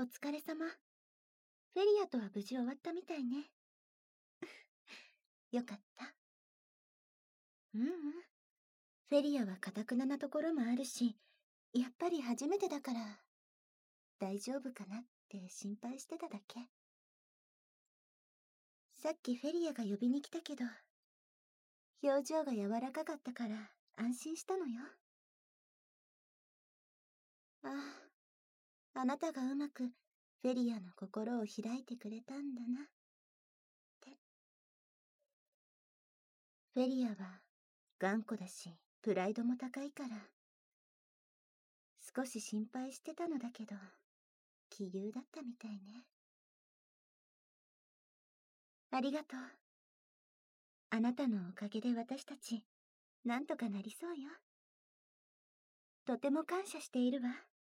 疲れ様。フェリアとは無事終わったみたいね。よかった。うんうん。フェリアは堅くななところもあるし、やっぱり初めてだから、大丈夫かなって心配してただけ。さっきフェリアが呼びに来たけど、表情が柔らかかったから安心したのよ。ああ、あなたがうまくフェリアの心を開いてくれたんだな。って。フェリアは頑固だし、プライドも高いから、少し心配してたのだけど、杞憂だったみたいね。ありがとう。あなたのおかげで私たち、なんとかなりそうよ。とても感謝しているわ。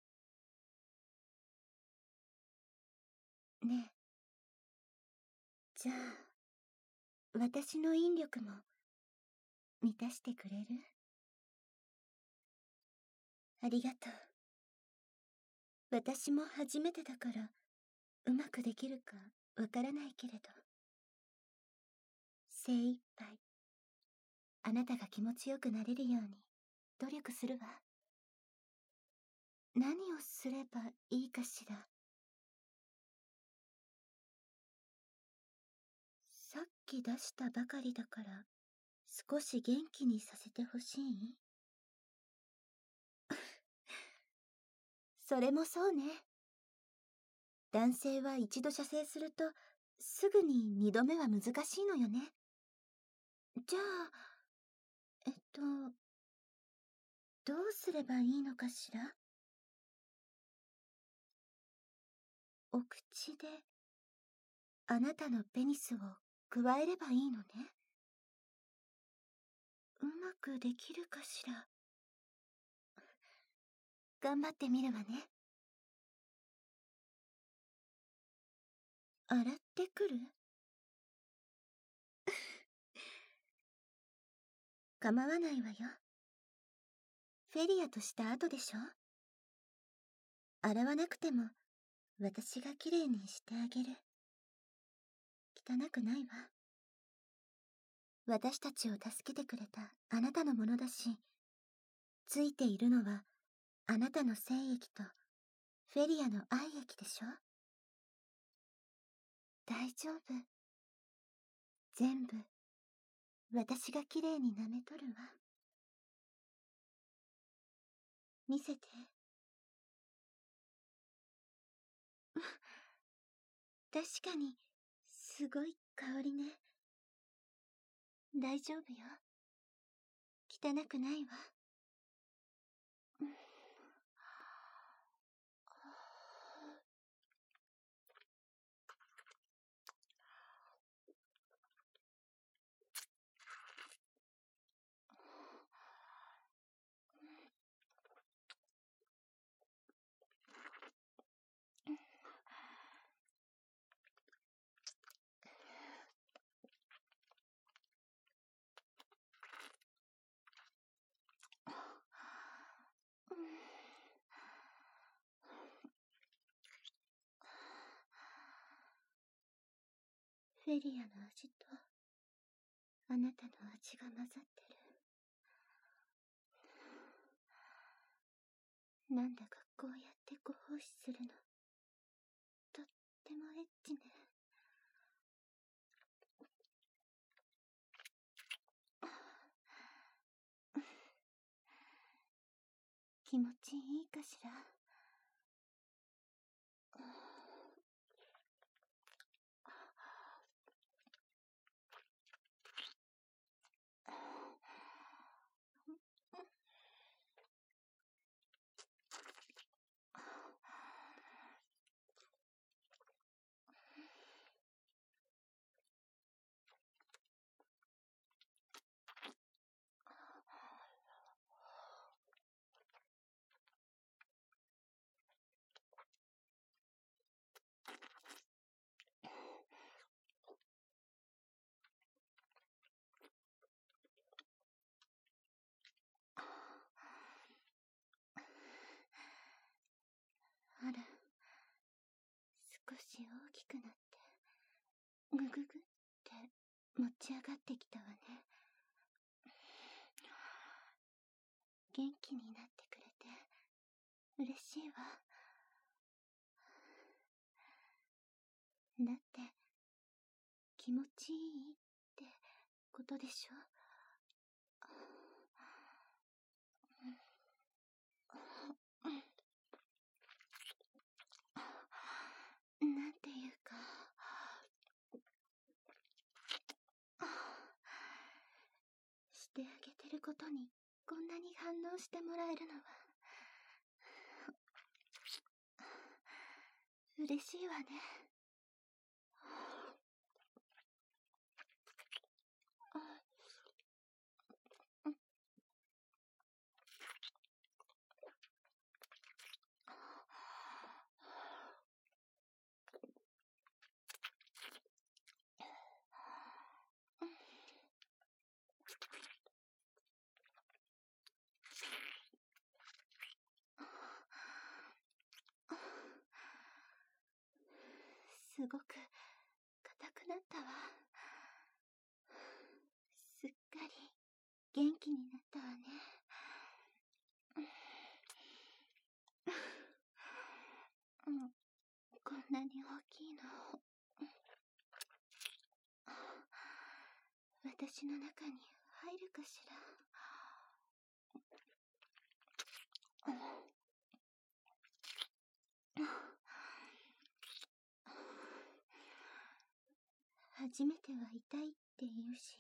ねえ。じゃあ、私の引力も、満たしてくれる？ありがとう。私も初めてだから、うまくできるかわからないけれど。精一杯、あなたが気持ちよくなれるように、努力するわ。何をすればいいかしら。さっき出したばかりだから、少し元気にさせてほしい？それもそうね。男性は一度射精すると、すぐに二度目は難しいのよね。じゃあ、どうすればいいのかしら？お口で、あなたのペニスをくわえればいいのね。うまくできるかしら？頑張ってみるわね。洗ってくる？構わないわよ。フェリアとした後でしょ？洗わなくても、私がきれいにしてあげる。汚くないわ。私たちを助けてくれたあなたのものだし、ついているのはあなたの精液とフェリアの愛液でしょ？大丈夫。全部、私がきれいに舐めとるわ。見せて。確かに、すごい香りね。大丈夫よ。汚くないわ。フェリアの味と、あなたの味が混ざってる。なんだかこうやってご奉仕するの、とってもエッチね。気持ちいいかしら？ し大きくなって、ぐぐぐって持ち上がってきたわね。元気になってくれて嬉しいわ。だって気持ちいいってことでしょ。なんていうか、してあげてることにこんなに反応してもらえるのは嬉しいわね。すごく硬くなったわ。すっかり元気になったわね。こんなに大きいの私の中に入るかしら。初めては痛いって言うし、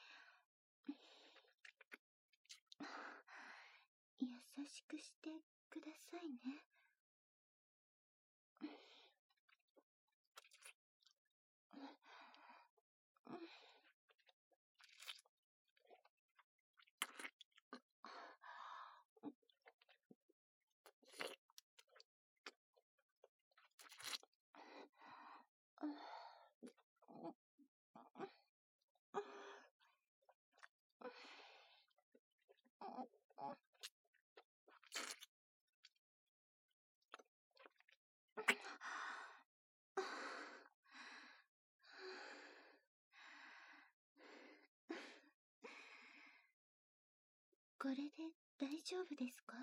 優しくしてくださいね。これで大丈夫ですか？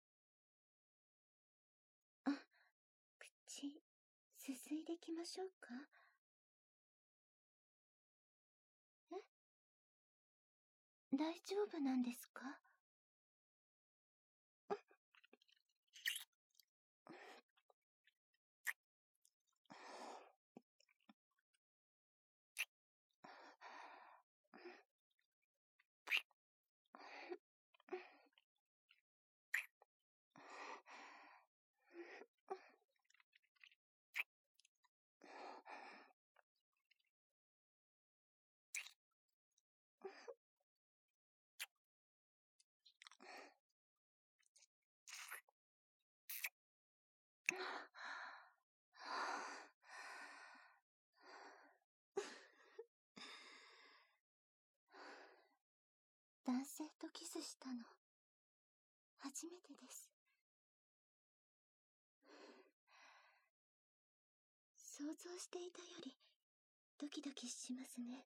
あ、口、すすいできましょうか？大丈夫なんですか？男性とキスしたの、初めてです。想像していたよりドキドキしますね。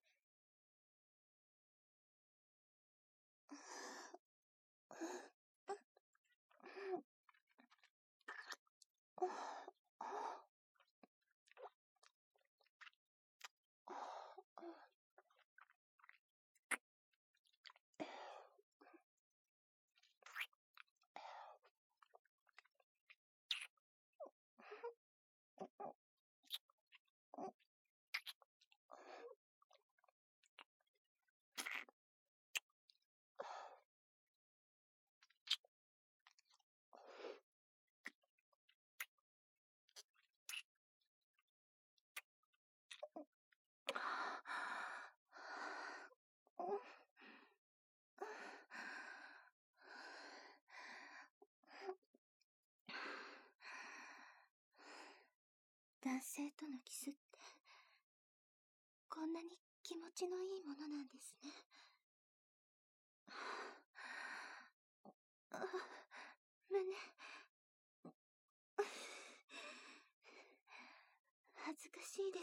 男性とのキスってこんなに気持ちのいいものなんですね。胸、恥しいです。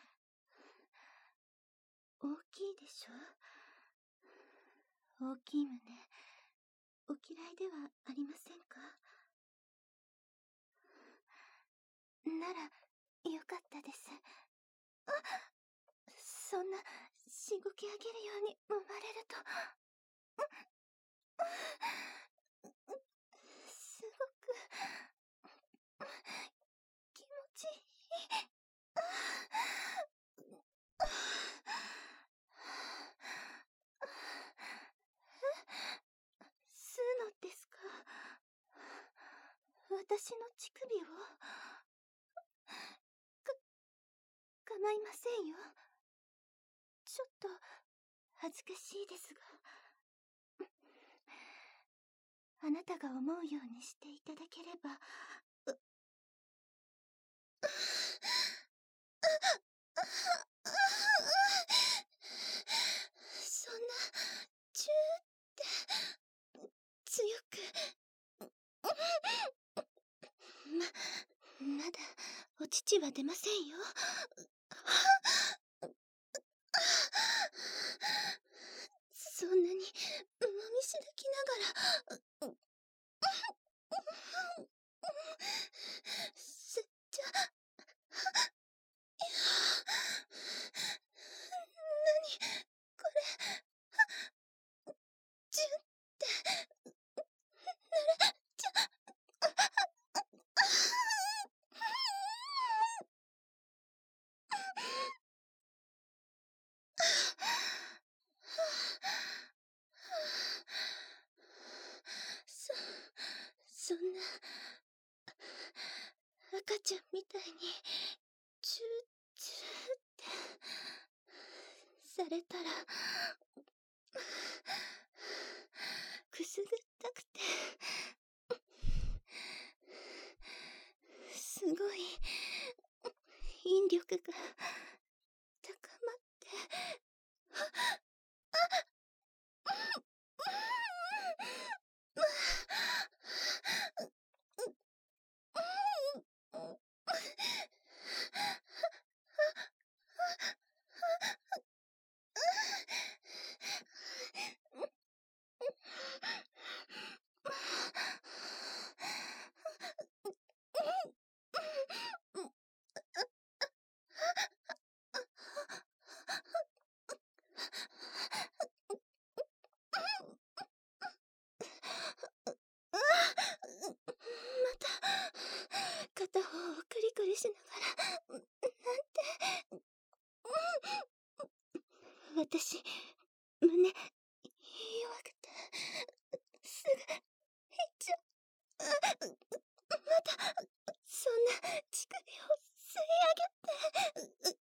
大きいでしょ？大きい胸、お嫌いではありませんか？なら、よかったです。そんな、しごき上げるように揉まれると、すごく、気持ちいい。吸うのですか？私の乳首を？構いませんよ。ちょっと、恥ずかしいですが。あなたが思うようにしていただければ。そんな、チューって、強く。まだ、お乳は出ませんよ。そんなに、もみしだきながら、吸っちゃ、何、これ、チュンって、ちゃ、そ、そんな、赤ちゃんみたいに、チューチューってされたら、くすぐったくて、すごい引力が高まって、また、片方をクリクリしながら、なんて、私、胸、弱くて、すぐ、減っちゃう。また、そんな、乳首を吸い上げて、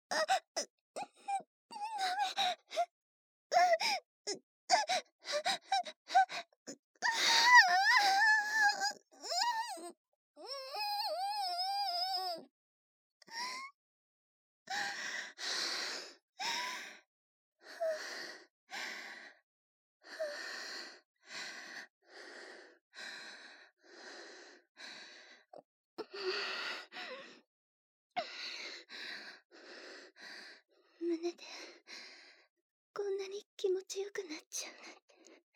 胸で、こんなに気持ちよくなっちゃうなんて。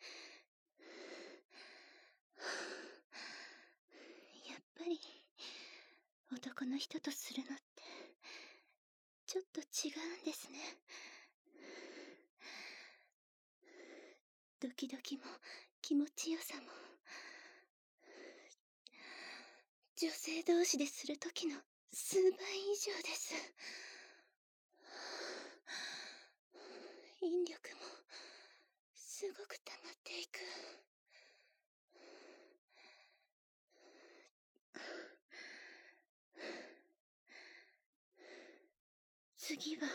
やっぱり、男の人とするのって、ちょっと違うんですね。ドキドキも気持ちよさも、女性同士でするときの数倍以上です。引力もすごく溜まっていく。次は、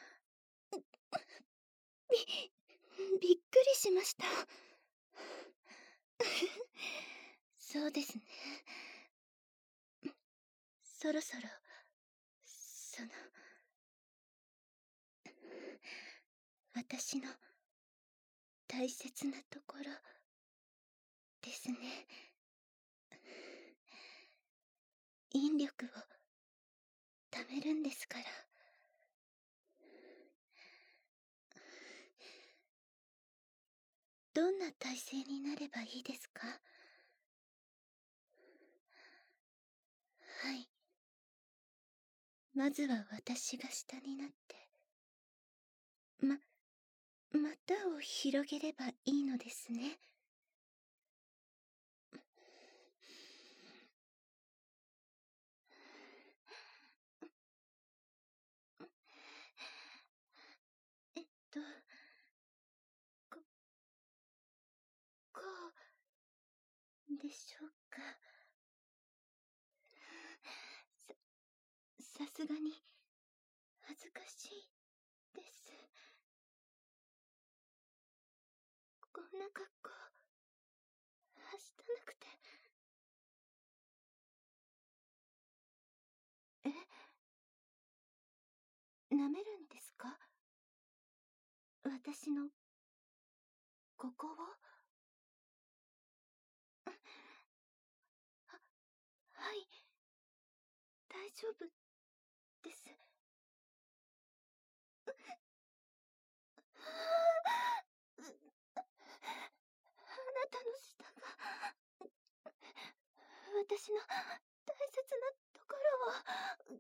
びっくりしました。そうですね。そろそろ、私の大切なところですね。引力を溜めるんですから。どんな体勢になればいいですか？はい。まずは私が下になって、股を広げればいいのですね。えっと、こ、こう、でしょうか。さすがに、恥ずかしいです。こんな格好、はしたなくて。え、舐めるんですか？私の、ここを？はい、大丈夫です。あなたの舌が、私の大切なところを、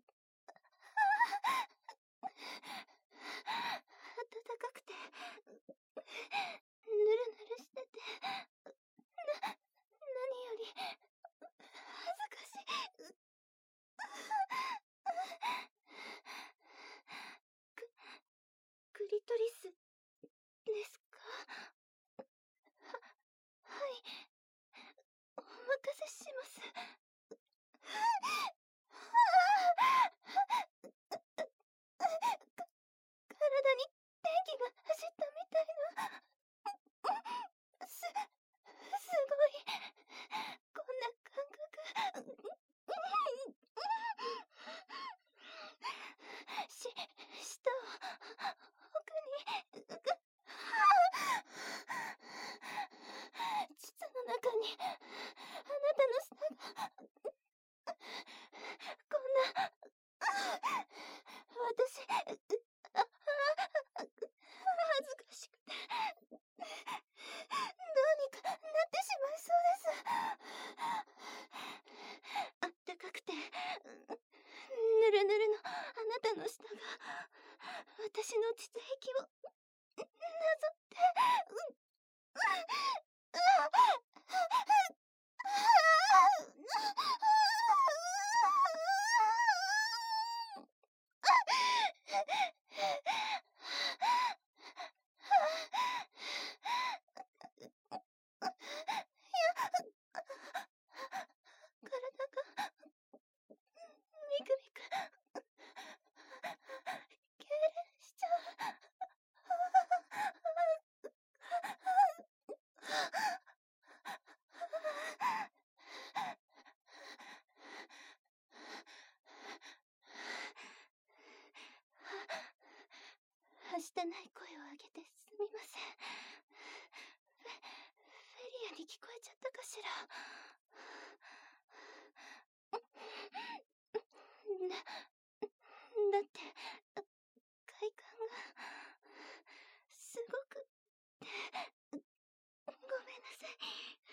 暖かくて、ぬるぬるしてて、何より、恥ずかしい。ク、クリトリス、ですか？はい、お任せします。体に電気が走ったみたいな。すごい。こんな感覚。舌を奥に、膣の中に、あなたの舌が、こんな、私、恥ずかしくて、どうにかなってしまいそうです。あったかくて、ぬるぬるのあなたの舌が、私の膣壁を、なぞって、体が、みくみく、痙攣しちゃう。はしたない声を上げてすみません。フェリアに聞こえちゃったかしら。だって、快感が、すごくって、ごめんなさい。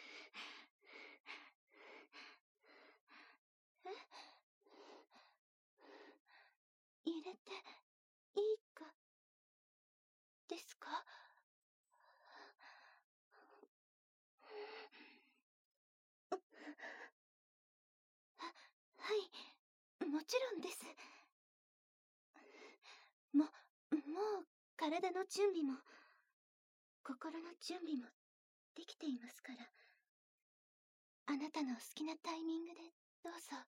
入れていいかですか？はい、もちろんです。もう体の準備も心の準備もできていますから、あなたの好きなタイミングでどうぞ。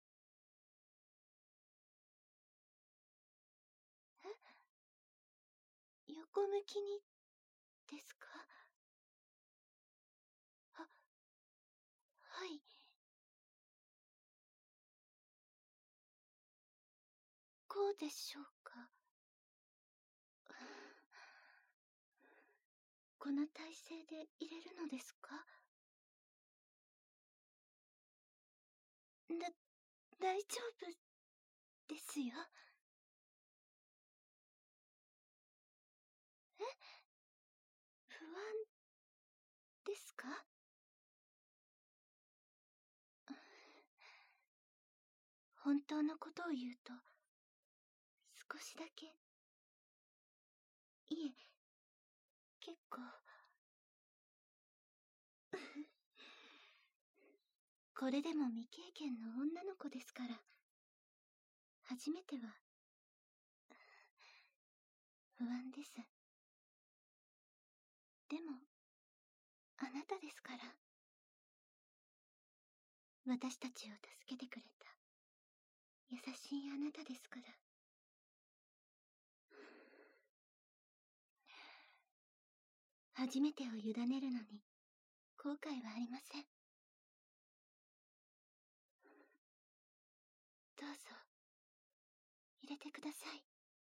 横向きにですか？はい。こうでしょうか？この体勢で入れるのですか？大丈夫ですよ。不安ですか？本当のことを言うと、少しだけ。いえ、結構。これでも未経験の女の子ですから、初めては不安です。でも、あなたですから。私たちを助けてくれた優しいあなたですから。初めてを委ねるのに後悔はありません。どうぞ入れてください。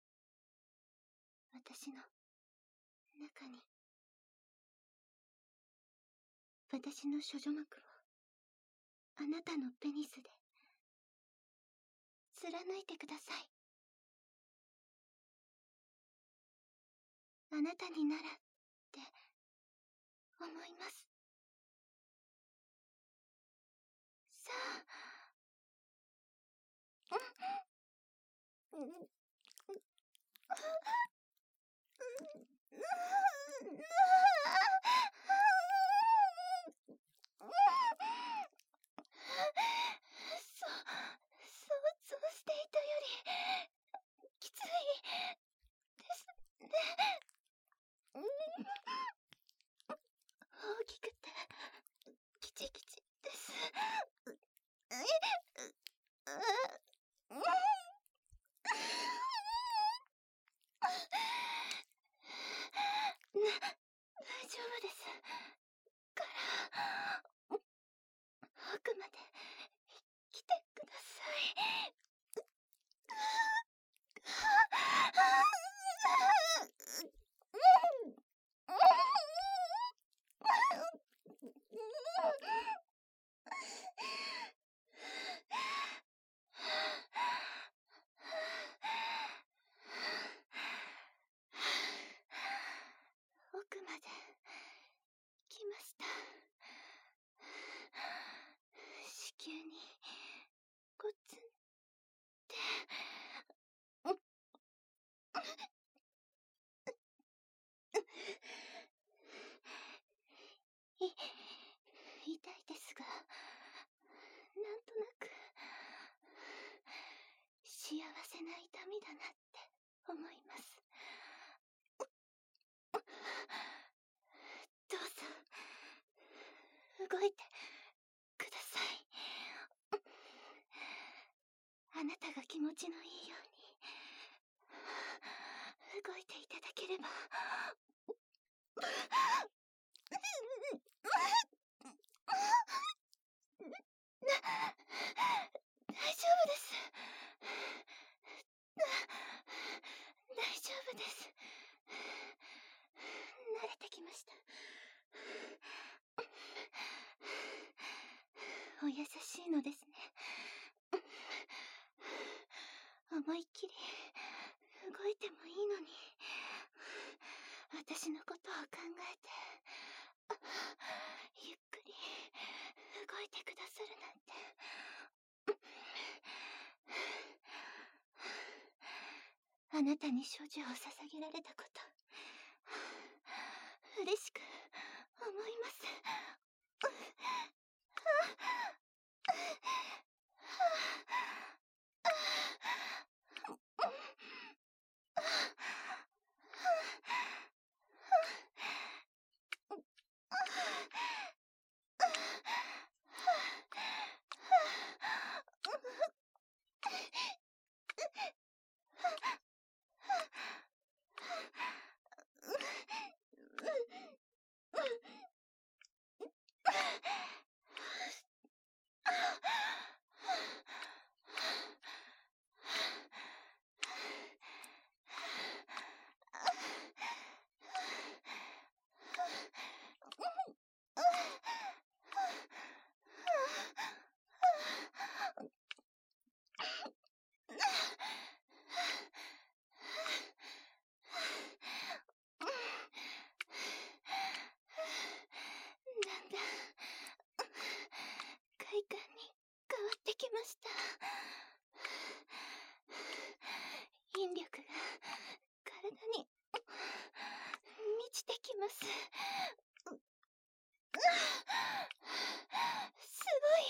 私の中に。私の処女膜をあなたのペニスで貫いてください。あなたにならって思います。さあ。想像していたよりきついですね。大きくてキチキチです。大丈夫ですから奥まで来てください。奥まで来ました。子宮にゴツンって痛いですが、なんとなく幸せな痛みだなって思います。どうぞ動いてください。あなたが気持ちのいいように動いていただければ。大丈夫です。大丈夫です。慣れてきました。お優しいのですね。思いっきり動いてもいいのに、私のことを考えてゆっくり動いてくださるなんて。あなたに処女を捧げられたこと、嬉しく思います。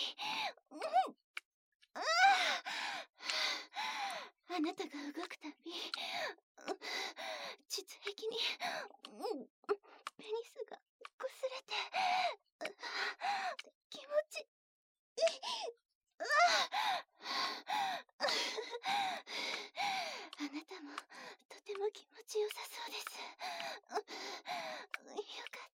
あなたが動くたび、膣壁にペニスが擦れて、気持ちいい。あなたもとても気持ちよさそうです。よかった。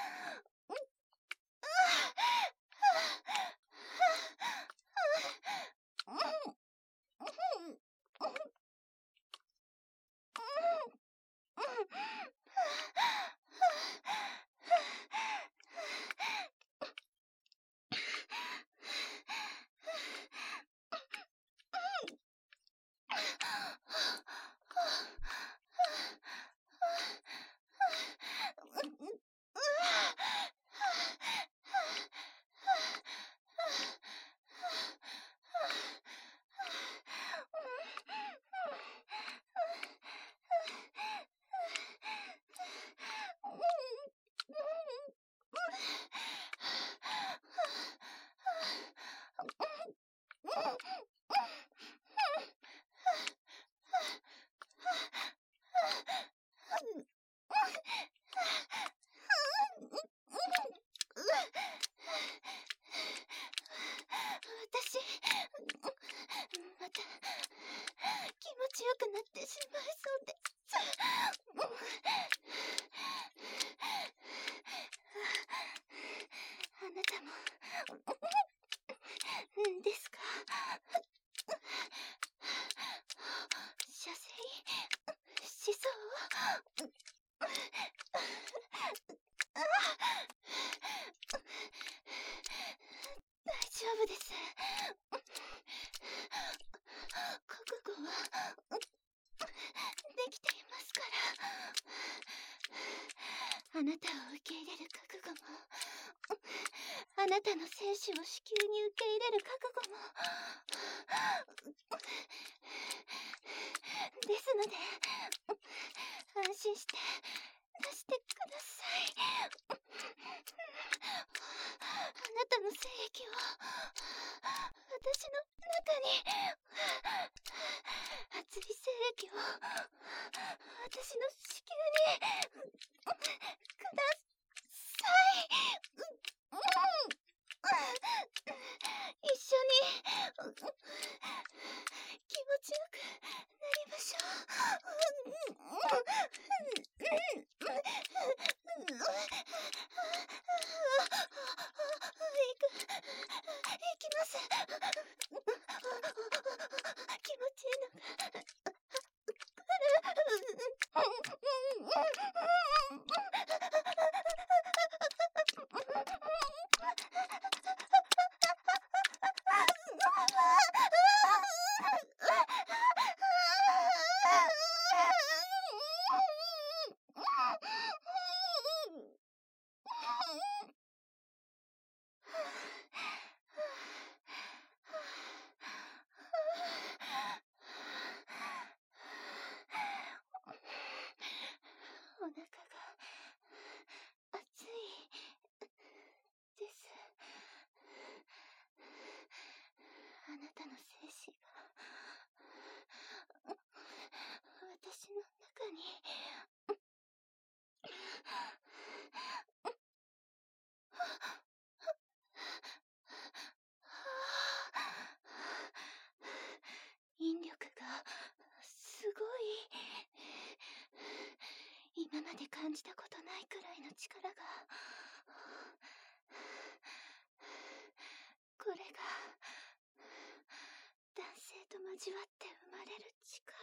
私、また気持ちよくなってしまいそうです。あなたもですか？射精しそう？大丈夫です。覚悟はできていますから。あなたを受け入れる覚悟も、あなたの精子を子宮に受け入れる覚悟もですので、安心して出してください。あなたの精液を私の中に、熱い精液を私の子宮にください。一緒に気持ちよくなりましょう。いきます。気持ちいいのがお腹が熱いです。あなたの精子が私の中に引力がすごい。今まで感じたことないくらいの力が。これが男性と交わって生まれる力。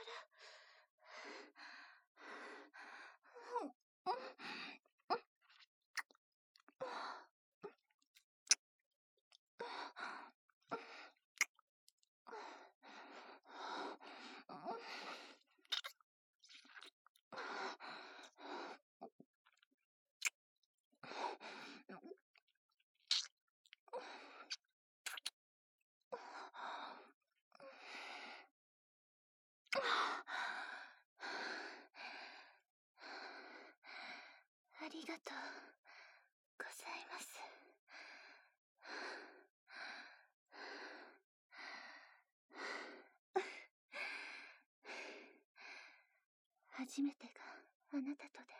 初めてがあなたとで、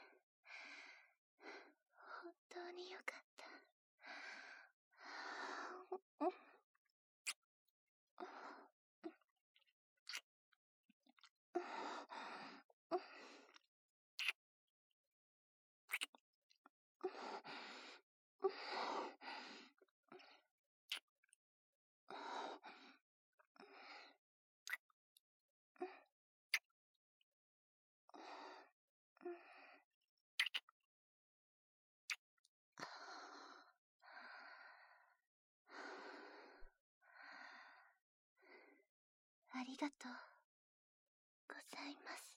本当によかった。ありがとうございます。